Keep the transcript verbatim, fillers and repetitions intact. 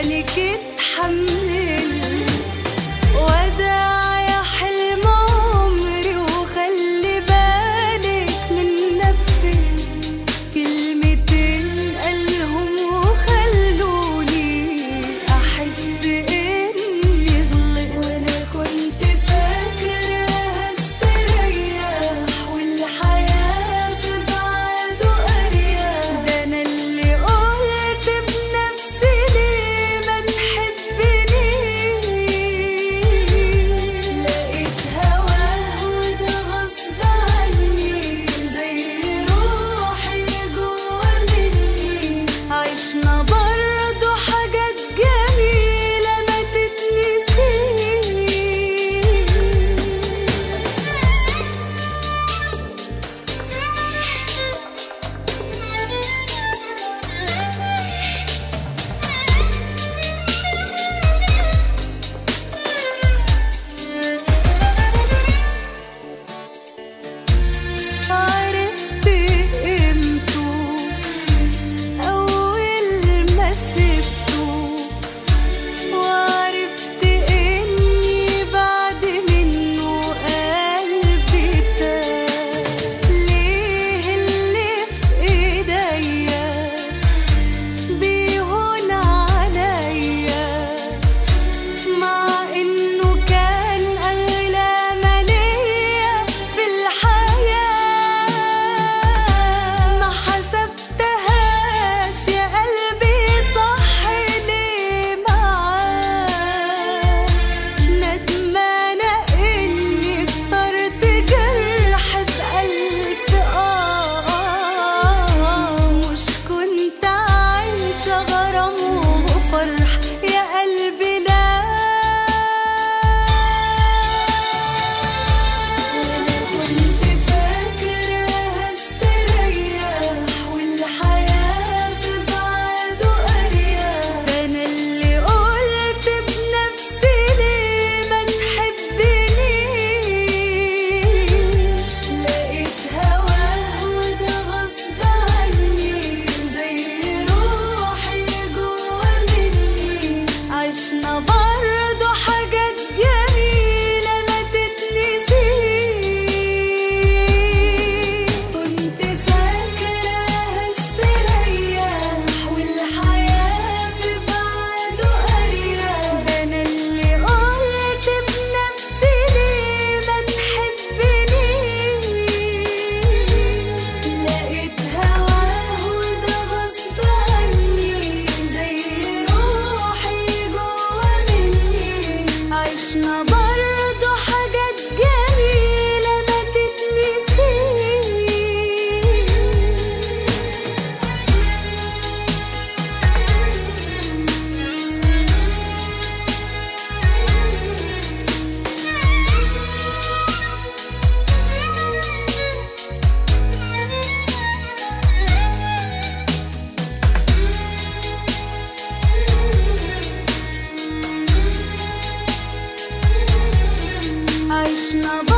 عشانك اتحمل وداع يا حلم عمري، وخلي بالك من نفسك. كلمتين قالهم وخلوني احس اني غلط، وانا كنت فاكرة هستريح والحياة في بعده اريح. ده انا اللي قلت بنفسي ليه ما تحبنيش. لقيت هواه وده غصب عني، زي روحي جوا مني. عشنا برضو حاجات جميلة ما تتنسيش. عرفت قيمته أول ما سبته، وعرفت إني بعد منه قلبي تاه. ليه اللي في إيديا بيهون عليا، مع إنه كان أغلى ما ليا في الحياة. ما حسبتهاش يا قلبي صح ليه معاه. ندمانة إني اخترت جرح بألف آه. مش كنت عايشة غرام وفرح يا قلبي لا. أنا كنت فاكرة هستريح والحياة في بعده أريح. ده أنا اللي قلت بنفسي ليه ما تحبنيش. لقيت هواه وده غصب عني، زي روحي جوا مني. عشنا برضو حاجات جميلة ما تتنسيش. كنت فاكرة هستريح والحياة في بعده أريح. ده أنا اللي قلت بنفسي ليه ما تحبنيش. لقيت هواه وده غصب عني، زي روحي جوا مني. عشنا برضو حاجات جميلة ما تتنسيش. عشنا